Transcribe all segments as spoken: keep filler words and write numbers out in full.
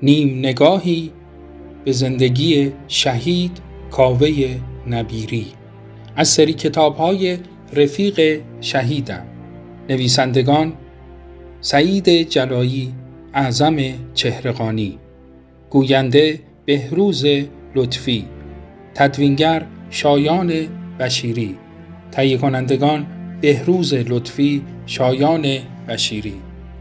نیم نگاهی به زندگی شهید کاوه نبیری از سری کتاب‌های رفیق شهیدم. نویسندگان سعید جلایی، اعظم چهره‌خانی، گوینده بهروز لطفی، تدوینگر شایان بشیری، تهیه کنندگان بهروز لطفی، شایان بشیری.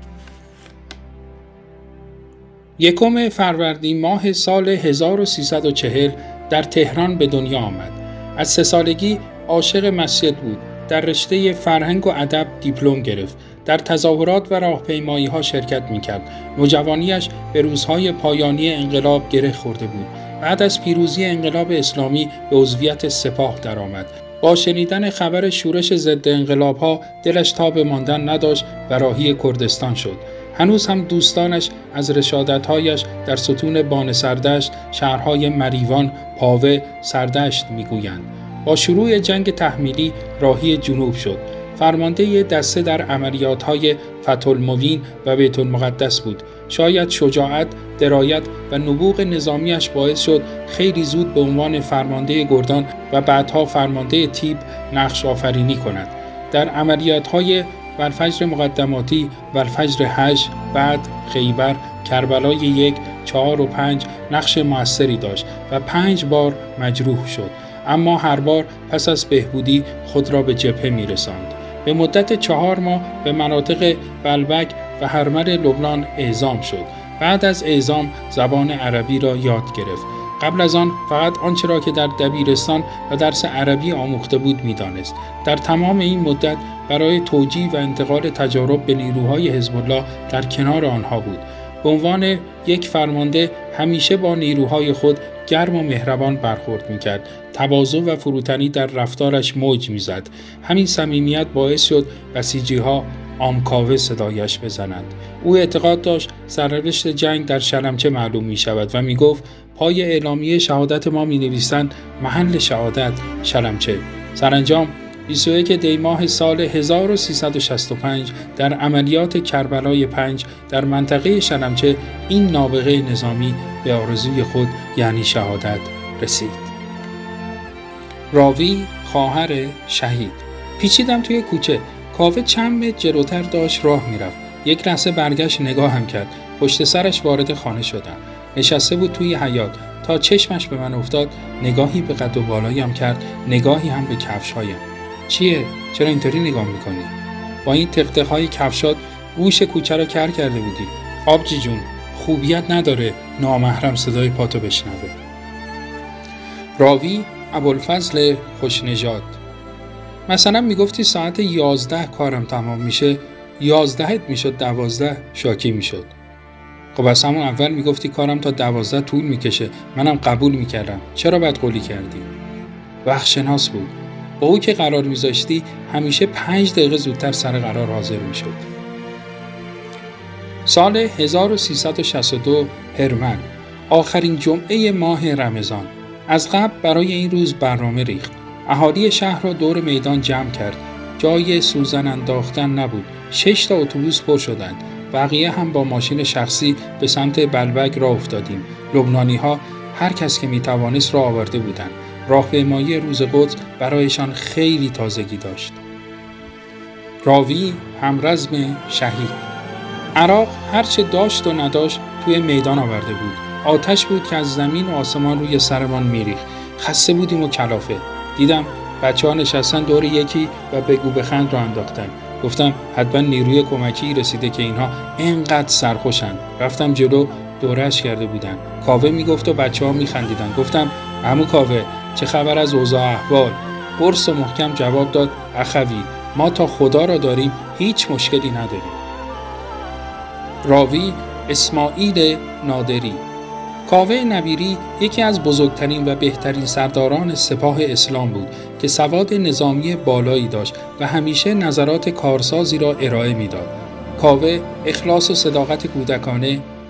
یکم فروردین ماه سال هزار و سیصد و چهل در تهران به دنیا آمد. از سه سالگی عاشق مسجد بود. در رشته فرهنگ و ادب دیپلم گرفت. در تظاهرات و راهپیمایی‌ها شرکت می‌کرد. نوجوانیش به روزهای پایانی انقلاب گره خورده بود. بعد از پیروزی انقلاب اسلامی به عضویت سپاه درآمد. با شنیدن خبر شورش ضد انقلاب‌ها دلش تاب ماندن نداشت و راهی کردستان شد. هنوز هم دوستانش از رشادت‌هایش در ستون بان سردشت، شهرهای مریوان، پاوه، سردشت می‌گویند. با شروع جنگ تحمیلی راهی جنوب شد. فرمانده دسته در عملیات‌های فتح المبین و بیت المقدس بود. شاید شجاعت، درایت و نبوغ نظامیش باعث شد خیلی زود به عنوان فرمانده گردان و بعدها فرمانده تیپ نقش آفرینی کند. در عملیات‌های والفجر مقدماتی، والفجر هشت، بعد خیبر، کربلای یک، چهار و پنج نقش موثری داشت و پنج بار مجروح شد. اما هر بار پس از بهبودی خود را به جبهه می‌رساند. به مدت چهار ماه به مناطق بلبک و هرمل لبنان اعزام شد. بعد از اعزام زبان عربی را یاد گرفت. قبل از آن فقط آنچه را که در دبیرستان و درس عربی آموخته بود می‌دانست. در تمام این مدت برای توجیه و انتقال تجارب به نیروهای حزب الله در کنار آنها بود. به عنوان یک فرمانده همیشه با نیروهای خود گرم و مهربان برخورد می‌کرد. تواضع و فروتنی در رفتارش موج می‌زد. همین صمیمیت باعث شد بسیجی‌ها آمکاوه صدایش بزنند. او اعتقاد داشت سرنوشت جنگ در شلمچه معلوم می‌شود و می‌گفت پای اعلامیه شهادت ما می‌نویسند محل شهادت شلمچه. سرانجام بیست و یک دی ماه سال هزار و سیصد و شصت و پنج در عملیات کربلای پنج در منطقه شلمچه این نابغه نظامی به آرزوی خود یعنی شهادت رسید. راوی خواهر شهید. پیچیدم توی کوچه. کاوه چند متر جلوتر داشت راه میرفت. یک لحظه برگشت نگاهم کرد. پشت سرش وارد خانه شدم. نشسته بود توی حیاط. تا چشمش به من افتاد نگاهی به قد و بالایم کرد، نگاهی هم به کفش‌هایم. چیه؟ چرا اینطوری نگاه میکنی؟ با این تقطق‌های کفشات گوش کوچه رو کر کرده بودی. آبجی جون، خوبیت نداره نامحرم صدای پاتو بشنوه. راوی ابوالفضل خوشنژاد. مثلا میگفتی ساعت یازده کارم تمام میشه، یازدهت میشد دوازده، شاکی میشد. خب از همون اول میگفتی کارم تا دوازده طول میکشه، منم قبول میکردم. چرا بد قولی کردی؟ وقت شناس بود. با او که قرار میذاشتی همیشه پنج دقیقه زودتر سر قرار حاضر میشد. سال هزار و سیصد و شصت و دو هرمن، آخرین جمعه ماه رمضان. از قبل برای این روز برنامه ریخت. اهالی شهر را دور میدان جمع کرد. جای سوزن انداختن نبود. شش تا اتوبوس پر شدند. بقیه هم با ماشین شخصی به سمت بلبک راه افتادیم. لبنانی‌ها هر کس که میتوانست راه آورده بودند. راهپیمایی روز قدس برایشان خیلی تازگی داشت. راوی همرزم شهید. عراق هرچه داشت و نداشت توی میدان آورده بود. آتش بود که از زمین و آسمان روی سرمان میریخت. خسته بودیم و کلافه. دیدم بچه ها نشستن دور یکی و بگو بخند را انداختن. گفتم حتما نیروی کمکی رسیده که اینها اینقدر سرخوشن. رفتم جلو، دورش کرده بودن. کاوه میگفت و بچه ها میخندیدن. گفتم عمو کاوه چه خبر از اوضاع احوال؟ قرص و محکم جواب داد اخوی ما تا خدا را داریم هیچ مشکلی نداریم. راوی اسماعیل نادری. کاوه نبیری یکی از بزرگترین و بهترین سرداران سپاه اسلام بود که سواد نظامی بالایی داشت و همیشه نظرات کارسازی را ارائه میداد. کاوه اخلاص و صداقت کودکانه،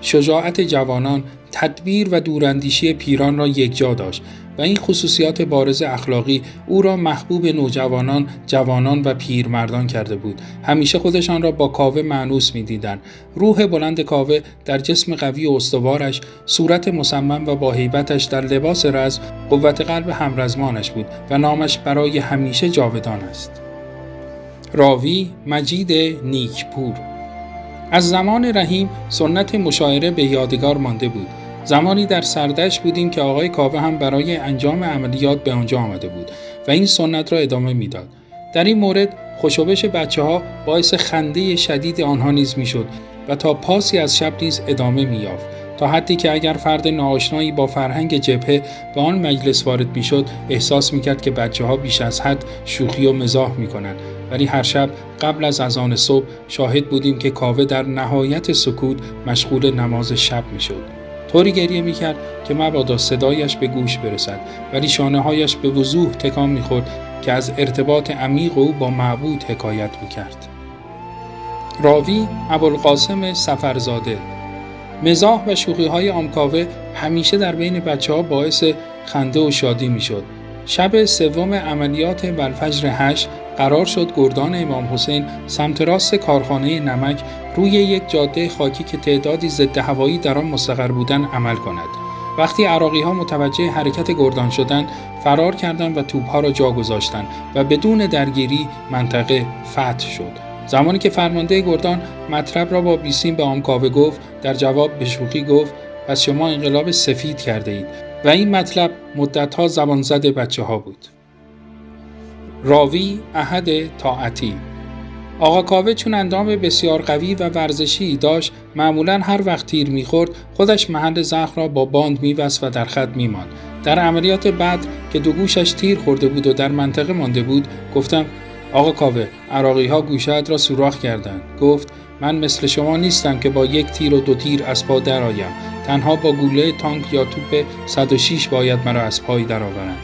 شجاعت جوانان، تدبیر و دوراندیشی پیران را یکجا داشت و این خصوصیات بارز اخلاقی او را محبوب نوجوانان، جوانان و پیرمردان کرده بود. همیشه خودشان را با کاوه مانوس می‌دیدند. روح بلند کاوه در جسم قوی و استوارش، صورت مصمم و با هیبتش در لباس رزم، قوت قلب همرزمانش بود و نامش برای همیشه جاودان است. راوی مجید نیکپور. از زمان رحیم سنت مشاعره به یادگار مانده بود. زمانی در سردشت بودیم که آقای کاوه هم برای انجام عملیات به آنجا آمده بود و این سنت را ادامه میداد. در این مورد خوشوبش بچه‌ها باعث خنده شدید آنها نیز میشد و تا پاسی از شب نیز ادامه می‌یافت، تا حدی که اگر فرد ناآشنایی با فرهنگ جبهه به آن مجلس وارد میشد احساس میکرد که بچه‌ها بیش از حد شوخی و مزاح میکنند. ولی هر شب قبل از اذان صبح شاهد بودیم که کاوه در نهایت سکوت مشغول نماز شب میشد. طوری گریه میکرد که مبادا صدایش به گوش برسد، ولی شانه‌هایش به وضوح تکان میخورد که از ارتباط عمیق او با معبود حکایت میکرد. راوی ابوالقاسم سفرزاده. مزاح و شوخی‌های عام کاوه همیشه در بین بچه‌ها باعث خنده و شادی میشد. شب سوم عملیات بالفجر هشت قرار شد گردان امام حسین سمت راست کارخانه نمک روی یک جاده خاکی که تعدادی ضد هوایی در آن مستقر بودند عمل کند. وقتی عراقی‌ها متوجه حرکت گردان شدند، فرار کردند و توپ‌ها را جا گذاشتند و بدون درگیری منطقه فتح شد. زمانی که فرمانده گردان مطلب را با بیسیم به عام کاوه گفت، در جواب به شوخی گفت پس شما انقلاب سفید کرده اید و این مطلب مدت‌ها زبان زد بچه‌ها بود. راوی احد طاعتی. آقا کاوه چون اندام بسیار قوی و ورزشی داشت، معمولاً هر وقت تیر می‌خورد خودش محل زخم را با باند می‌بست و در خط می‌ماند. در عملیات بدر که دو گوشش تیر خورده بود و در منطقه مانده بود، گفتم آقا کاوه، عراقی‌ها گوشه‌ات را سوراخ کردند. گفت من مثل شما نیستم که با یک تیر و دو تیر از پا درآیم. تنها با گوله تانک یا توپ صد و شش باید مرا از پای درآورند.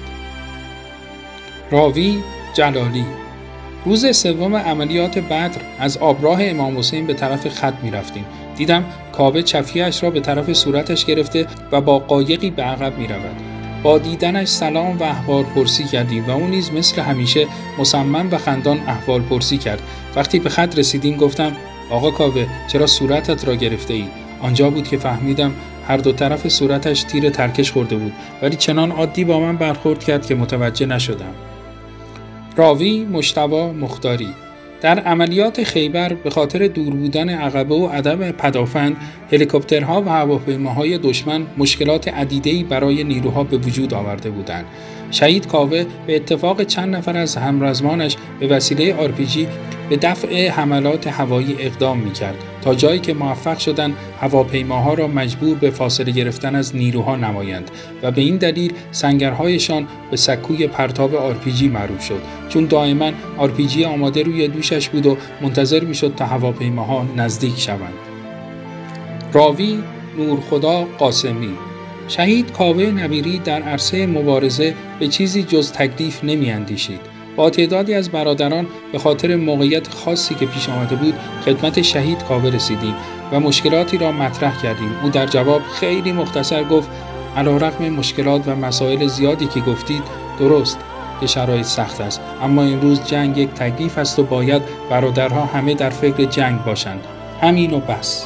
راوی جلالی. روز سوم عملیات بدر از آبراه امام حسین به طرف خط می رفتیم. دیدم کاوه چفیه‌اش را به طرف صورتش گرفته و با قایقی به عقب می رود. با دیدنش سلام و احوال پرسی کردیم و اون نیز مثل همیشه مصمم و خندان احوال پرسی کرد. وقتی به خط رسیدیم گفتم آقا کاوه چرا صورتت را گرفته ای؟ آنجا بود که فهمیدم هر دو طرف صورتش تیر ترکش خورده بود، ولی چنان عادی با من برخورد کرد که متوجه نشدم. راوی مجتبی مختاری. در عملیات خیبر به خاطر دور بودن عقبه و عدم پدافند، هلیکوپترها و هواپیماهای دشمن مشکلات عدیده‌ای برای نیروها به وجود آورده بودند. شهید کاوه به اتفاق چند نفر از همرزمانش به وسیله آر پی جی به دفع حملات هوایی اقدام می‌کرد تا جایی که موفق شدند هواپیماها را مجبور به فاصله گرفتن از نیروها نمایند و به این دلیل سنگرهایشان به سکوی پرتاب آر پی جی معروف شد، چون دائما آر پی جی آماده روی دوشش بود و منتظر می‌شد تا هواپیماها نزدیک شوند. راوی نورخدا قاسمی. شهید کاوه نبیری در عرصه مبارزه به چیزی جز تکلیف نمی‌اندیشید. با تعدادی از برادران به خاطر موقعیت خاصی که پیش آمده بود خدمت شهید کاوه رسیدیم و مشکلاتی را مطرح کردیم. او در جواب خیلی مختصر گفت علیرغم مشکلات و مسائل زیادی که گفتید، درست که شرایط سخت است، اما امروز جنگ یک تکلیف است و باید برادرها همه در فکر جنگ باشند. همین و بس.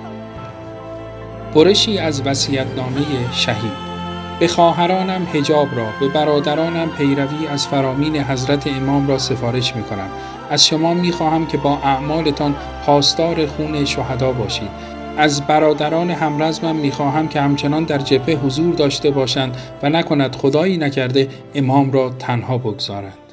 برشی از وصیت‌نامه شهید. به خواهرانم حجاب را، به برادرانم پیروی از فرامین حضرت امام را سفارش می کنم. از شما می خواهم که با اعمالتان پاسدار خون شهدا باشید. از برادران همرزمم می خواهم که همچنان در جبهه حضور داشته باشند و نکند خدایی نکرده امام را تنها بگذارند.